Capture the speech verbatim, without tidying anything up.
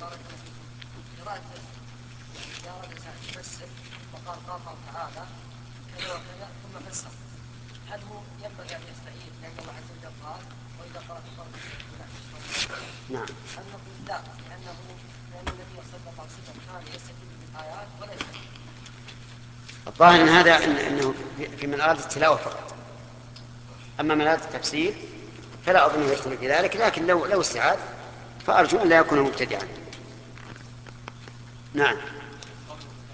بارك الله فيكم قراءة يعني إذا أراد الإنسان يفسر وقال قال الله تعالى كذا وكذا ثم فسر، هل هو ينبغي أن يستعيد لأن الله عز وجل قال وإذا قرأت القرآن فاستعذ بالله من الشيطان الرجيم؟ نعم. هل نقول لا لأنه لأن النبي صلى الله عليه وسلم كان يستدل بالآيات ولا يستدل؟ الظاهر ان هذا انه في من اراد التلاوه فقط، اما من اراد التفسير فلا اظنه يدخل في ذلك، لكن لو لو استعاذ فارجو ان لا يكون مبتدعا. نعم.